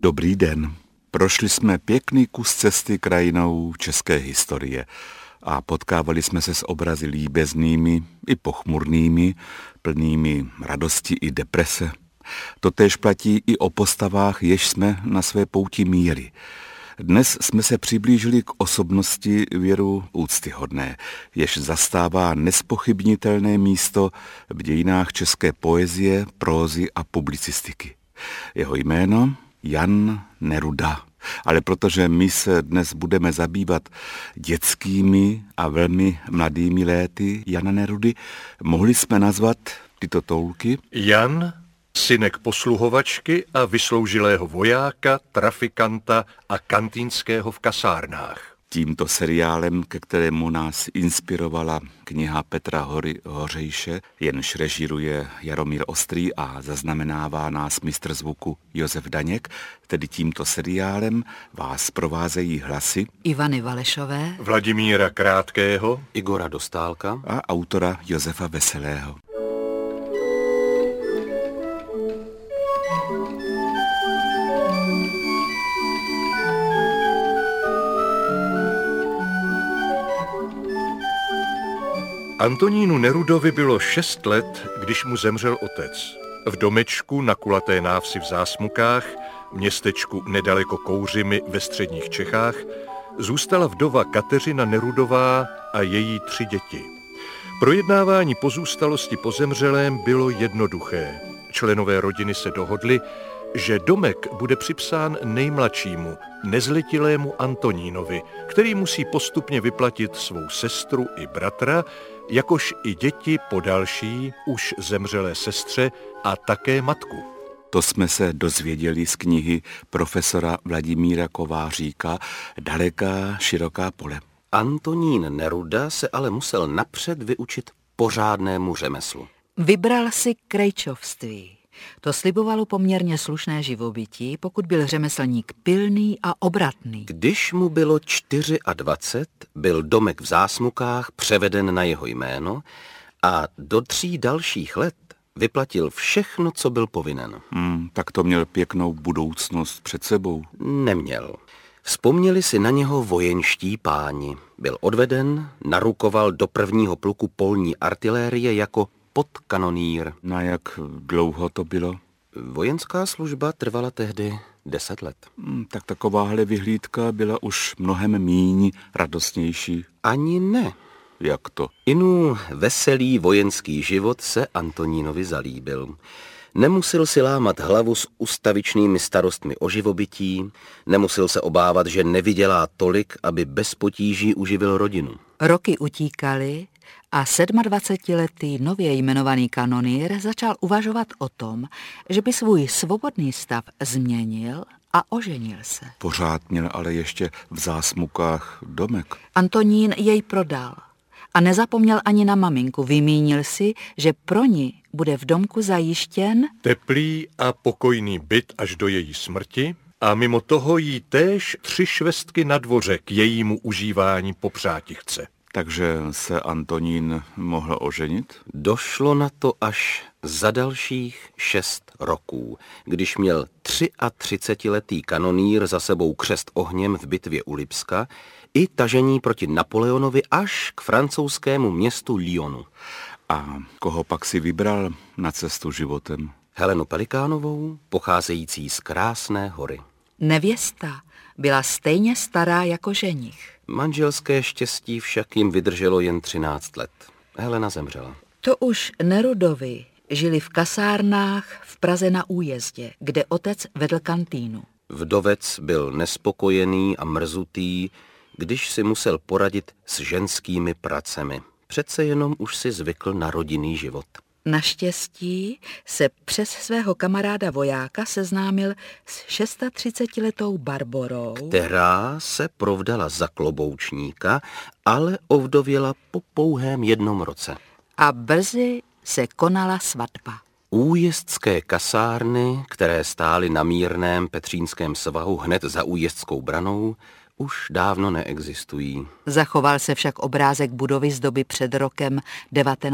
Dobrý den. Prošli jsme pěkný kus cesty krajinou české historie a potkávali jsme se s obrazy líbeznými i pochmurnými, plnými radosti i deprese. Totéž platí i o postavách, jež jsme na své pouti míjeli. Dnes jsme se přiblížili k osobnosti věru úctyhodné, jež zastává nespochybnitelné místo v dějinách české poezie, prózy a publicistiky. Jeho jméno Jan Neruda. Ale protože my se dnes budeme zabývat dětskými a velmi mladými léty Jana Nerudy, mohli jsme nazvat tyto toulky Jan, synek posluhovačky a vysloužilého vojáka, trafikanta a kantýnského v kasárnách. Tímto seriálem, ke kterému nás inspirovala kniha Petra Hory Hořejše, jenž režíruje Jaromír Ostrý a zaznamenává nás mistr zvuku Josef Daněk, tedy tímto seriálem vás provázejí hlasy Ivany Valešové, Vladimíra Krátkého, Igora Dostálka a autora Josefa Veselého. Antonínu Nerudovi bylo 6 let, když mu zemřel otec. V domečku na kulaté návsi v Zásmukách, městečku nedaleko Kouřimy ve středních Čechách, zůstala vdova Kateřina Nerudová a její 3 děti. Projednávání pozůstalosti po zemřelém bylo jednoduché. Členové rodiny se dohodli, že domek bude připsán nejmladšímu, nezletilému Antonínovi, který musí postupně vyplatit svou sestru i bratra, jakož i děti po další, už zemřelé sestře a také matku. To jsme se dozvěděli z knihy profesora Vladimíra Kováříka Daleká široká pole. Antonín Neruda se ale musel napřed vyučit pořádnému řemeslu. vybral si krejčovství. To slibovalo poměrně slušné živobytí, pokud byl řemeslník pilný a obratný. Když mu bylo 24, byl domek v Zásmukách převeden na jeho jméno a do 3 dalších let vyplatil všechno, co byl povinen. Tak to měl pěknou budoucnost před sebou. Neměl. Vzpomněli si na něho vojenští páni. Byl odveden, narukoval do 1. pluku polní artilérie jako podkanonýr. Na jak dlouho to bylo? Vojenská služba trvala tehdy 10 let. Tak takováhle vyhlídka byla už mnohem míň radostnější. Ani ne. Jak to? Inu veselý vojenský život se Antonínovi zalíbil. Nemusel si lámat hlavu s ustavičnými starostmi o živobytí, nemusel se obávat, že nevydělá tolik, aby bez potíží uživil rodinu. Roky utíkaly a 27letý nově jmenovaný kanonýr začal uvažovat o tom, že by svůj svobodný stav změnil a oženil se. Pořád měl ale ještě v Zásmukách domek. Antonín jej prodal a nezapomněl ani na maminku. Vymínil si, že pro ní bude v domku zajištěn teplý a pokojný byt až do její smrti a mimo toho jí též 3 švestky na dvoře k jejímu užívání popřáti chce. Takže se Antonín mohl oženit? Došlo na to až za dalších 6 roků, když měl 33letý kanonýr za sebou křest ohněm v bitvě u Lipska i tažení proti Napoleonovi až k francouzskému městu Lyonu. A koho pak si vybral na cestu životem? Helenu Pelikánovou, pocházející z Krásné Hory. Nevěsta byla stejně stará jako ženich. Manželské štěstí však jim vydrželo jen 13 let. Helena zemřela. To už Nerudovi žili v kasárnách v Praze na Újezdě, kde otec vedl kantýnu. Vdovec byl nespokojený a mrzutý, když si musel poradit s ženskými pracemi. Přece jenom už si zvykl na rodinný život. Naštěstí se přes svého kamaráda vojáka seznámil s 36letou Barborou, která se provdala za kloboučníka, ale ovdověla po pouhém 1 roce. A brzy se konala svatba. Újezdské kasárny, které stály na mírném Petřínském svahu hned za Újezdskou branou, už dávno neexistují. Zachoval se však obrázek budovy z doby před rokem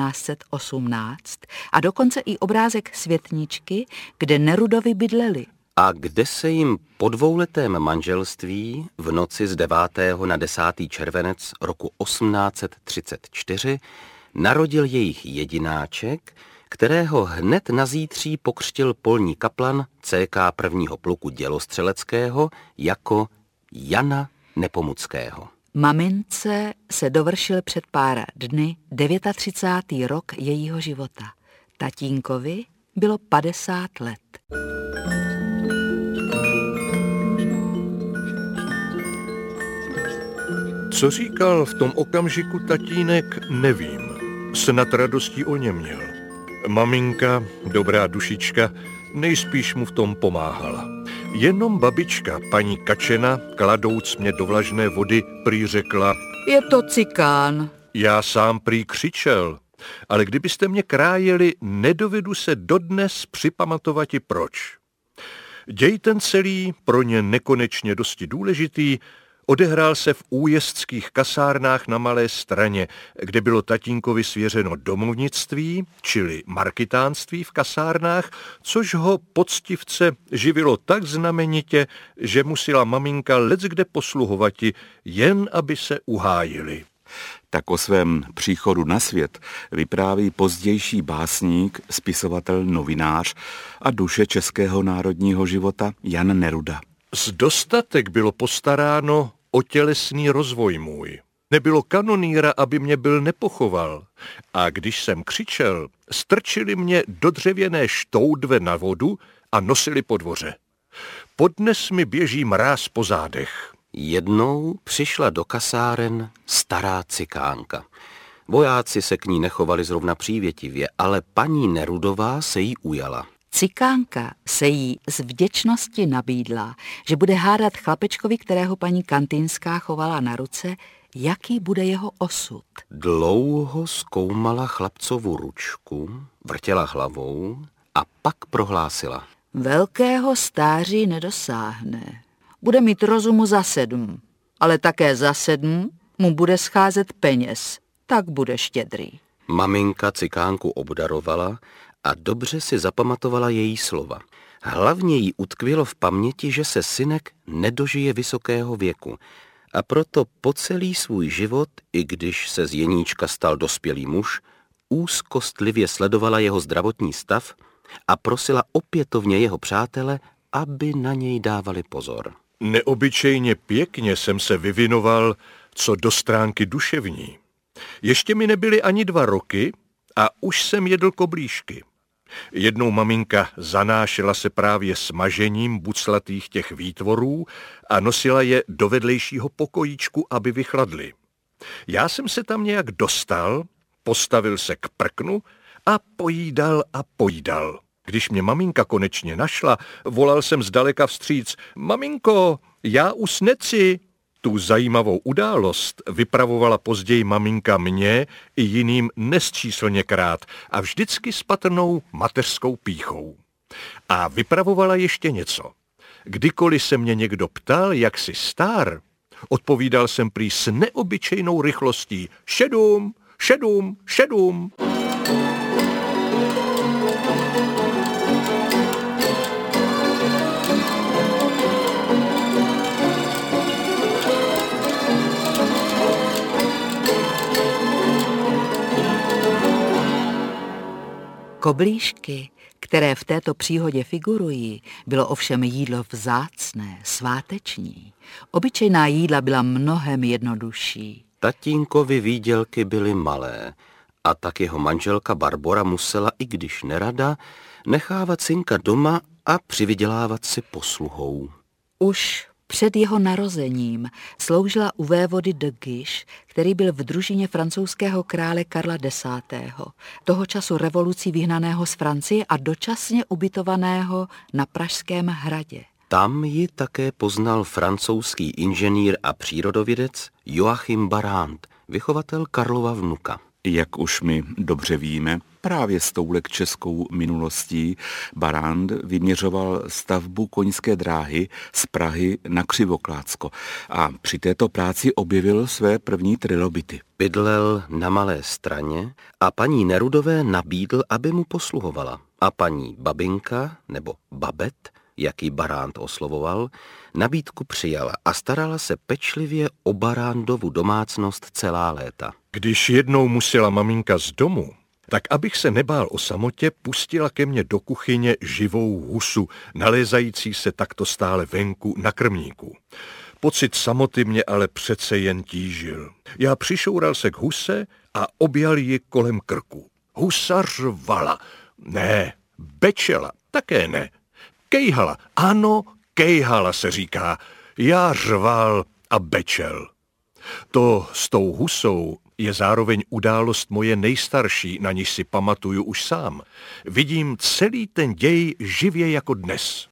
1918 a dokonce i obrázek světničky, kde Nerudovi bydleli. a kde se jim po dvouletém manželství v noci z 9. na 10. červenec roku 1834 narodil jejich jedináček, kterého hned nazítří pokřtil polní kaplan CK 1. pluku dělostřeleckého jako Jana Nepomuckého. Mamince se dovršil před pár dny 39. rok jejího života. Tatínkovi bylo 50 let. Co říkal v tom okamžiku tatínek, nevím. Snad radostí o něm měl. Maminka, dobrá dušička, nejspíš mu v tom pomáhala. Jenom babička, paní Kačena, kladouc mě do vlažné vody, prý řekla: Je to cikán. Já sám prý křičel, ale kdybyste mě krájeli, nedovedu se dodnes připamatovati proč. Děj ten celý, pro ně nekonečně dosti důležitý, odehrál se v újezdských kasárnách na Malé Straně, kde bylo tatínkovi svěřeno domovnictví, čili markitánství v kasárnách, což ho poctivce živilo tak znamenitě, že musela maminka leckde posluhovati, jen aby se uhájili. Tak o svém příchodu na svět vypráví pozdější básník, spisovatel, novinář a duše českého národního života Jan Neruda. Z dostatek bylo postaráno o tělesný rozvoj můj. Nebylo kanonýra, aby mě byl nepochoval. A když jsem křičel, strčili mě do dřevěné štoudve na vodu a nosili po dvoře. Podnes mi běží mráz po zádech. Jednou přišla do kasáren stará cikánka. Vojáci se k ní nechovali zrovna přívětivě, ale paní Nerudová se jí ujala. Cikánka se jí z vděčnosti nabídla, že bude hádat chlapečkovi, kterého paní Kantýnská chovala na ruce, jaký bude jeho osud. Dlouho zkoumala chlapcovu ručku, vrtěla hlavou a pak prohlásila: Velkého stáří nedosáhne. Bude mít rozumu za 7, ale také za 7 mu bude scházet peněz, tak bude štědrý. Maminka cikánku obdarovala a dobře si zapamatovala její slova. Hlavně jí utkvělo v paměti, že se synek nedožije vysokého věku a proto po celý svůj život, i když se z Jeníčka stal dospělý muž, úzkostlivě sledovala jeho zdravotní stav a prosila opětovně jeho přátele, aby na něj dávali pozor. Neobyčejně pěkně jsem se vyvinoval co do stránky duševní. Ještě mi nebyly ani 2 roky a už jsem jedl koblížky. Jednou maminka zanášela se právě smažením buclatých těch výtvorů a nosila je do vedlejšího pokojíčku, aby vychladly. Já jsem se tam nějak dostal, postavil se k prknu a pojídal. Když mě maminka konečně našla, volal jsem zdaleka vstříc: Maminko, já už neci. Tu zajímavou událost vypravovala později maminka mě i jiným nesčíslněkrát a vždycky s patrnou mateřskou pýchou. A vypravovala ještě něco. Kdykoliv se mě někdo ptal, jak jsi star, odpovídal jsem prý s neobyčejnou rychlostí: 7, 7, 7. Koblížky, které v této příhodě figurují, bylo ovšem jídlo vzácné, sváteční. Obyčejná jídla byla mnohem jednodušší. Tatínkovi výdělky byly malé a tak jeho manželka Barbora musela, i když nerada, nechávat synka doma a přivydělávat si posluhou. Už před jeho narozením sloužila u vévody de Guiche, který byl v družině francouzského krále Karla X., toho času revolucí vyhnaného z Francie a dočasně ubytovaného na Pražském hradě. Tam ji také poznal francouzský inženýr a přírodovědec Joachim Barrand, vychovatel Karlova vnuka. Jak už my dobře víme, právě s toulek českou minulostí Barrand vyměřoval stavbu koňské dráhy z Prahy na Křivoklátsko a při této práci objevil své první trilobity. Bydlel na Malé Straně a paní Nerudové nabídl, aby mu posluhovala. A paní Babinka, nebo Babet, jak ji Baránd oslovoval, nabídku přijala a starala se pečlivě o Barándovu domácnost celá léta. Když jednou musela maminka z domu, tak abych se nebál o samotě, pustila ke mně do kuchyně živou husu, nalézající se takto stále venku na krmníku. Pocit samoty mě ale přece jen tížil. Já přišoural se k huse a objal ji kolem krku. Husa řvala. Ne, bečela, také ne. Kejhala, ano, kejhala se říká. Já řval a bečel. To s tou husou je zároveň událost moje nejstarší, na níž si pamatuju už sám. Vidím celý ten děj živě jako dnes.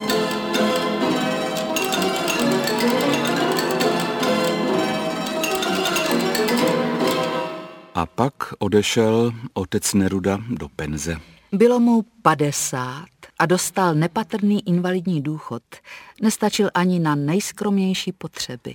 A pak odešel otec Neruda do penze. Bylo mu 50 a dostal nepatrný invalidní důchod. Nestačil ani na nejskromnější potřeby.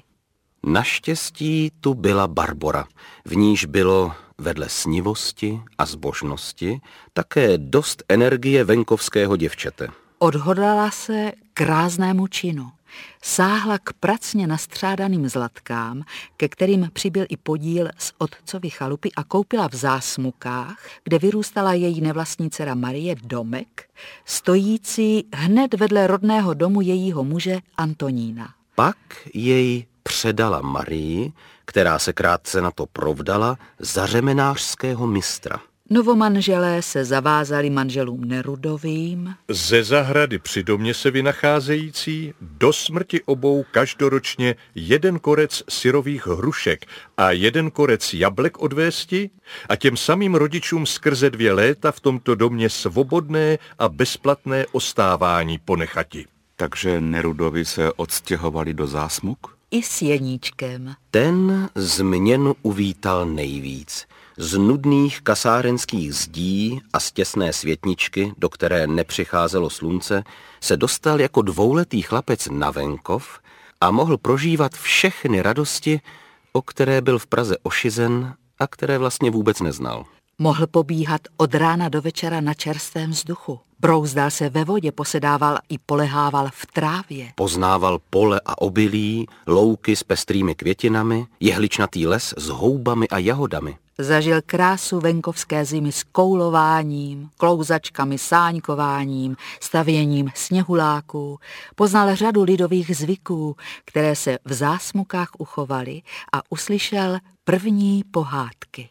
Naštěstí tu byla Barbora, v níž bylo vedle snivosti a zbožnosti také dost energie venkovského děvčete. Odhodlala se k ráznému činu. Sáhla k pracně nastřádaným zlatkám, ke kterým přibyl i podíl z otcovy chalupy, a koupila v Zásmukách, kde vyrůstala její nevlastní dcera Marie, domek, stojící hned vedle rodného domu jejího muže Antonína. Pak jej předala Marii, která se krátce na to provdala za řemenářského mistra. Novomanželé se zavázali manželům Nerudovým. Ze zahrady při domě se vynacházející do smrti obou každoročně 1 korec syrových hrušek a 1 korec jablek odvésti a těm samým rodičům skrze 2 léta v tomto domě svobodné a bezplatné ostávání ponechati. Takže Nerudovi se odstěhovali do Zásmuk? I s Jeníčkem. Ten změnu uvítal nejvíc. Z nudných kasárenských zdí a z těsné světničky, do které nepřicházelo slunce, se dostal jako 2letý chlapec na venkov a mohl prožívat všechny radosti, o které byl v Praze ošizen a které vlastně vůbec neznal. Mohl pobíhat od rána do večera na čerstvém vzduchu. Brouzdal se ve vodě, posedával i polehával v trávě. Poznával pole a obilí, louky s pestrými květinami, jehličnatý les s houbami a jahodami. Zažil krásu venkovské zimy s koulováním, klouzačkami, sáňkováním, stavěním sněhuláků. Poznal řadu lidových zvyků, které se v Zásmukách uchovaly, a uslyšel první pohádky.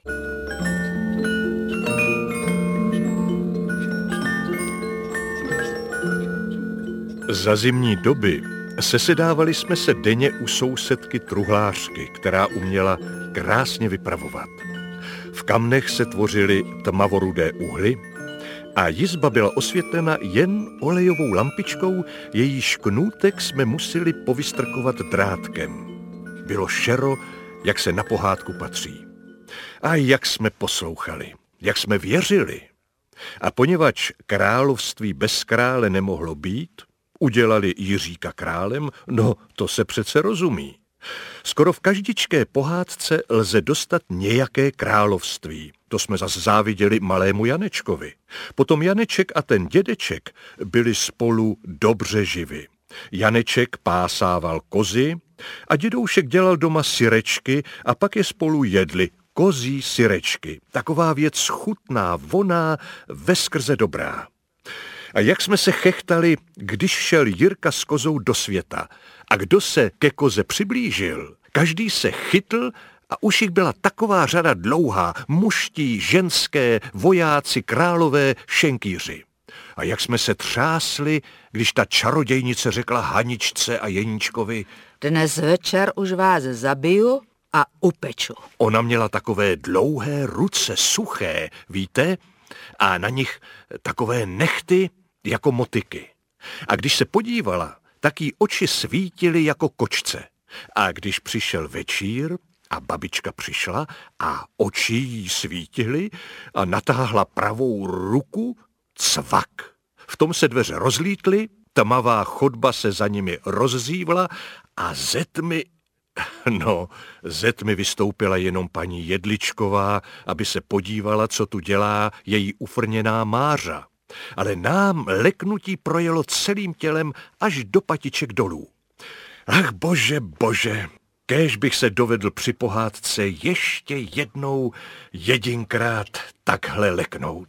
Za zimní doby sesedávali jsme se denně u sousedky truhlářky, která uměla krásně vypravovat. V kamnech se tvořily tmavorudé uhly a jizba byla osvětlena jen olejovou lampičkou, jejíž knůtek jsme museli povystrkovat drátkem. Bylo šero, jak se na pohádku patří. A jak jsme poslouchali, jak jsme věřili. A poněvadž království bez krále nemohlo být, udělali Jiříka králem, no to se přece rozumí. Skoro v každičké pohádce lze dostat nějaké království. To jsme zas záviděli malému Janečkovi. Potom Janeček a ten dědeček byli spolu dobře živi. Janeček pásával kozy a dědoušek dělal doma syrečky a pak je spolu jedli. Kozí syrečky. Taková věc chutná, voná, veskrze dobrá. A jak jsme se chechtali, když šel Jirka s kozou do světa a kdo se ke koze přiblížil, každý se chytl a už jich byla taková řada dlouhá, muští, ženské, vojáci, králové, šenkýři. A jak jsme se třásli, když ta čarodějnice řekla Haničce a Jeníčkovi: dnes večer už vás zabiju a upeču. Ona měla takové dlouhé ruce, suché, víte, a na nich takové nehty jako motyky. A když se podívala, tak jí oči svítily jako kočce. A když přišel večír a babička přišla a oči jí svítily a natáhla pravou ruku, cvak. V tom se dveře rozlítly, tmavá chodba se za nimi rozzívla a ze tmy vystoupila jenom paní Jedličková, aby se podívala, co tu dělá její ufrněná Mářa. ale nám leknutí projelo celým tělem až do patiček dolů. Ach bože, bože, kéž bych se dovedl při pohádce ještě jednou jedinkrát takhle leknout.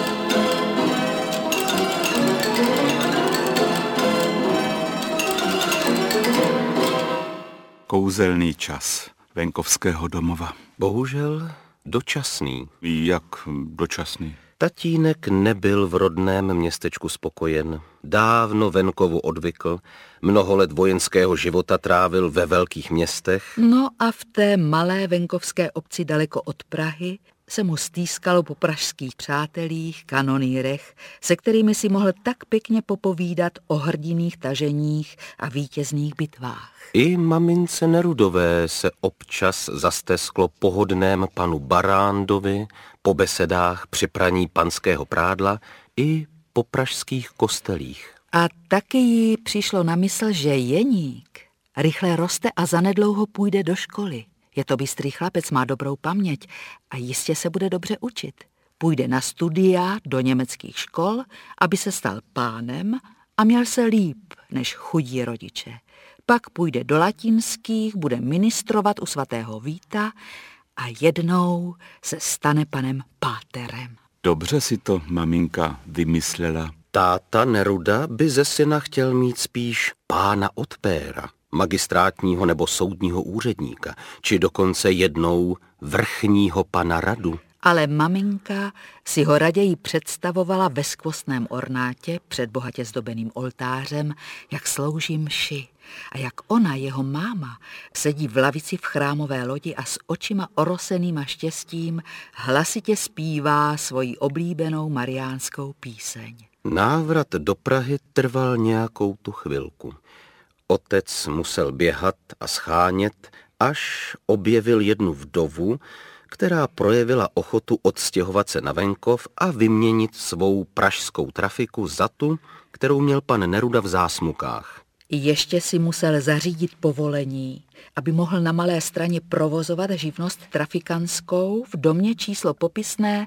Kouzelný čas venkovského domova. Bohužel dočasný. Jak dočasný? Tatínek nebyl v rodném městečku spokojen. Dávno venkovu odvykl, mnoho let vojenského života trávil ve velkých městech. No a v té malé venkovské obci daleko od Prahy se mu stýskalo po pražských přátelích, kanonýrech, se kterými si mohl tak pěkně popovídat o hrdinných taženích a vítězných bitvách. I mamince Nerudové se občas zastesklo pohodném panu Barándovi, po besedách při praní panského prádla i po pražských kostelích. A taky jí přišlo na mysl, že Jeník rychle roste a zanedlouho půjde do školy. Je to bystrý chlapec, má dobrou paměť a jistě se bude dobře učit. Půjde na studia do německých škol, aby se stal pánem a měl se líp než chudí rodiče. Pak půjde do latinských, bude ministrovat u svatého Víta a jednou se stane panem páterem. Dobře si to maminka vymyslela. Táta Neruda by ze syna chtěl mít spíš pána od péra, magistrátního nebo soudního úředníka, či dokonce jednou vrchního pana radu. Ale maminka si ho raději představovala ve skvostném ornátě před bohatě zdobeným oltářem, jak slouží mši a jak ona, jeho máma, sedí v lavici v chrámové lodi a s očima orosenýma štěstím hlasitě zpívá svoji oblíbenou mariánskou píseň. Návrat do Prahy trval nějakou tu chvilku. Otec musel běhat a schánět, až objevil jednu vdovu, která projevila ochotu odstěhovat se na venkov a vyměnit svou pražskou trafiku za tu, kterou měl pan Neruda v Zásmukách. Ještě si musel zařídit povolení, aby mohl na Malé Straně provozovat živnost trafikanskou v domě číslo popisné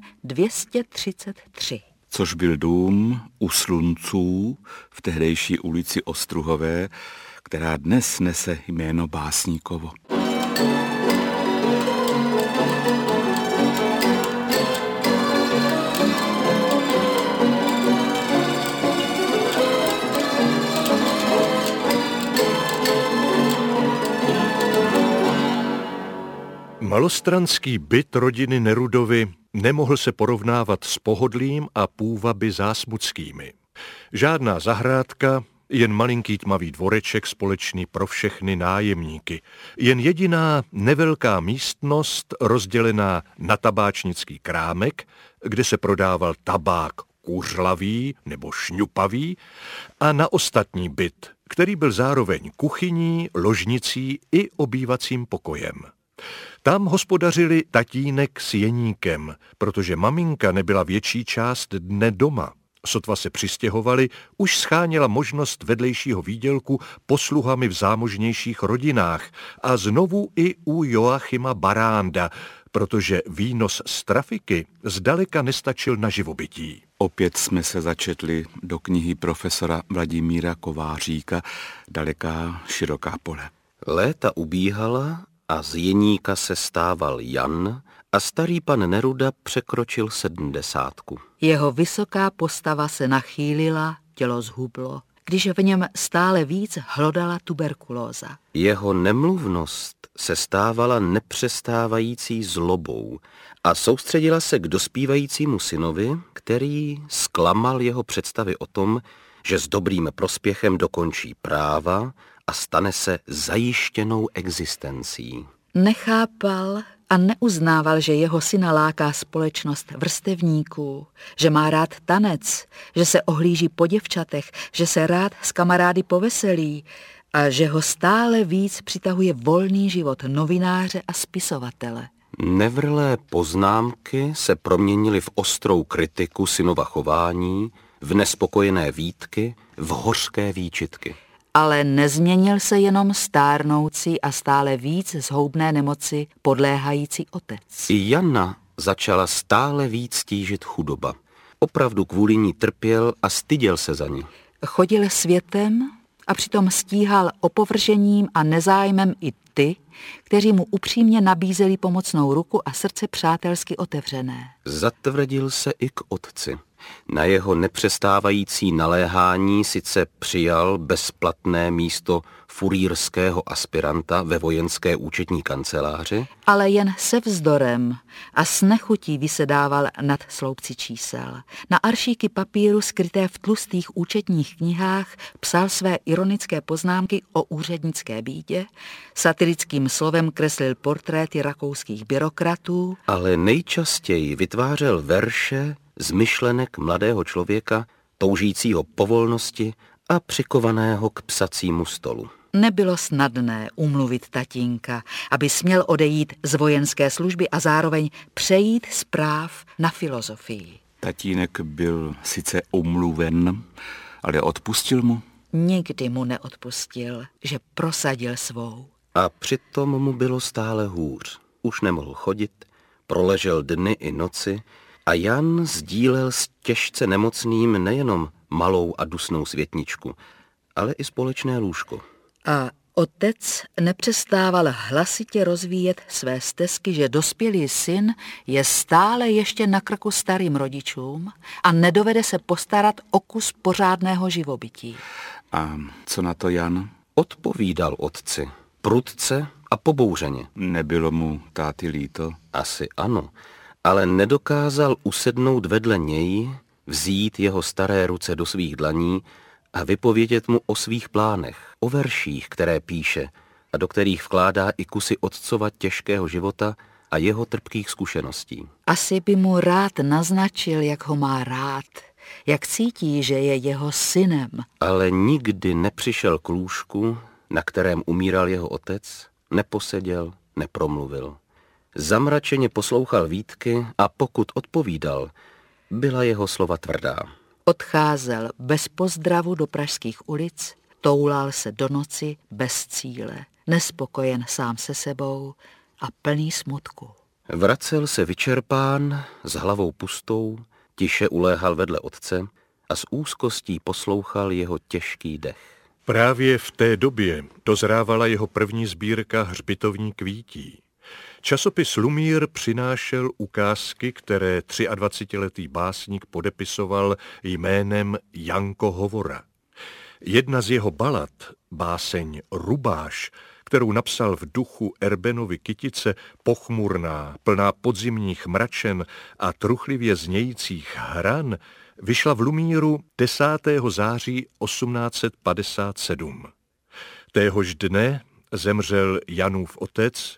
233. Což byl dům u Slunců v tehdejší ulici Ostruhové, která dnes nese jméno Básníkovo. Malostranský byt rodiny Nerudovy nemohl se porovnávat s pohodlím a půvaby zásmuckými. Žádná zahrádka, jen malinký tmavý dvoreček společný pro všechny nájemníky. Jen jediná nevelká místnost rozdělená na tabáčnický krámek, kde se prodával tabák kuřlavý nebo šňupavý, a na ostatní byt, který byl zároveň kuchyní, ložnicí i obývacím pokojem. Tam hospodařili tatínek s Jeníkem, protože maminka nebyla větší část dne doma. Sotva se přistěhovali, už scháněla možnost vedlejšího výdělku posluhami v zámožnějších rodinách a znovu i u Joachima Baránda, protože výnos z trafiky zdaleka nestačil na živobytí. Opět jsme se začetli do knihy profesora Vladimíra Kováříka Daleká široká pole. Léta ubíhala a z Jeníka se stával Jan a starý pan Neruda překročil 70. Jeho vysoká postava se nachýlila, tělo zhublo, když v něm stále víc hlodala tuberkulóza. Jeho nemluvnost se stávala nepřestávající zlobou a soustředila se k dospívajícímu synovi, který zklamal jeho představy o tom, že s dobrým prospěchem dokončí práva a stane se zajištěnou existencí. Nechápal a neuznával, že jeho syna láká společnost vrstevníků, že má rád tanec, že se ohlíží po děvčatech, že se rád s kamarády poveselí a že ho stále víc přitahuje volný život novináře a spisovatele. Nevrlé poznámky se proměnily v ostrou kritiku synova chování, v nespokojené výtky, v hořké výčitky. Ale nezměnil se jenom stárnoucí a stále víc zhoubné nemoci podléhající otec. I Jana začala stále víc tížit chudoba. Opravdu kvůli ní trpěl a styděl se za ní. Chodil světem a přitom stíhal opovržením a nezájmem i ty, kteří mu upřímně nabízeli pomocnou ruku a srdce přátelsky otevřené. Zatvrdil se i k otci. Na jeho nepřestávající naléhání sice přijal bezplatné místo furýrského aspiranta ve vojenské účetní kanceláři, ale jen se vzdorem a s nechutí vysedával nad sloupci čísel. Na aršíky papíru skryté v tlustých účetních knihách psal své ironické poznámky o úřednické bídě, satirickým slovem kreslil portréty rakouských byrokratů, ale nejčastěji vytvářel verše z myšlenek mladého člověka, toužícího po volnosti a přikovaného k psacímu stolu. Nebylo snadné umluvit tatínka, aby směl odejít z vojenské služby a zároveň přejít z práv na filozofii. Tatínek byl sice umluven, ale odpustil mu? Nikdy mu neodpustil, že prosadil svou. A přitom mu bylo stále hůř. Už nemohl chodit, proležel dny i noci a Jan sdílel s těžce nemocným nejenom malou a dusnou světničku, ale i společné lůžko. A otec nepřestával hlasitě rozvíjet své stesky, že dospělý syn je stále ještě na krku starým rodičům a nedovede se postarat o kus pořádného živobytí. A co na to Jan? Odpovídal otci, prudce a pobouřeně. Nebylo mu táty líto? Asi ano, ale nedokázal usednout vedle něj, vzít jeho staré ruce do svých dlaní a vypovědět mu o svých plánech, o verších, které píše a do kterých vkládá i kusy otcova těžkého života a jeho trpkých zkušeností. Asi by mu rád naznačil, jak ho má rád, jak cítí, že je jeho synem. Ale nikdy nepřišel k lůžku, na kterém umíral jeho otec, neposeděl, nepromluvil. Zamračeně poslouchal výtky a pokud odpovídal, byla jeho slova tvrdá. Odcházel bez pozdravu do pražských ulic, toulal se do noci bez cíle, nespokojen sám se sebou a plný smutku. Vracel se vyčerpán, s hlavou pustou, tiše uléhal vedle otce a s úzkostí poslouchal jeho těžký dech. Právě v té době dozrávala jeho první sbírka Hřbitovní kvítí. Časopis Lumír přinášel ukázky, které 23letý básník podepisoval jménem Janko Hovora. Jedna z jeho balad, báseň Rubáš, kterou napsal v duchu Erbenovy Kytice, pochmurná, plná podzimních mračen a truchlivě znějících hran, vyšla v Lumíru 10. září 1857. Téhož dne zemřel Janův otec,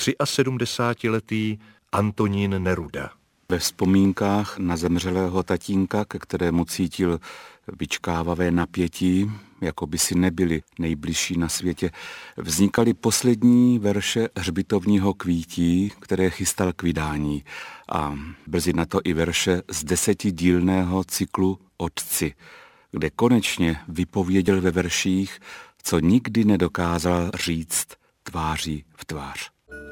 73letý Antonín Neruda. Ve vzpomínkách na zemřelého tatínka, ke kterému cítil vyčkávavé napětí, jako by si nebyli nejbližší na světě, vznikaly poslední verše Hřbitovního kvítí, které chystal k vydání, a brzy na to i verše z 10dílného cyklu Otci, kde konečně vypověděl ve verších, co nikdy nedokázal říct tváří v tvář.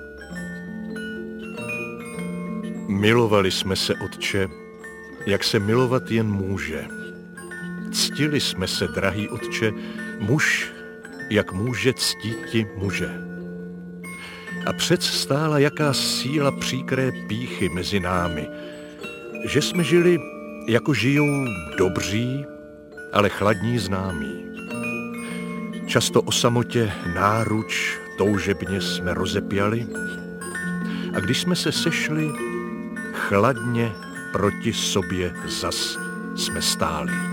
Milovali jsme se, otče, jak se milovat jen může. Ctili jsme se, drahý otče, muž, jak může ctíti muže. A předstála jaká síla příkré pýchy mezi námi, že jsme žili, jako žijou dobří, ale chladní známí. Často o samotě náruč toužebně jsme rozepjali a když jsme se sešli, chladně proti sobě zas jsme stáli.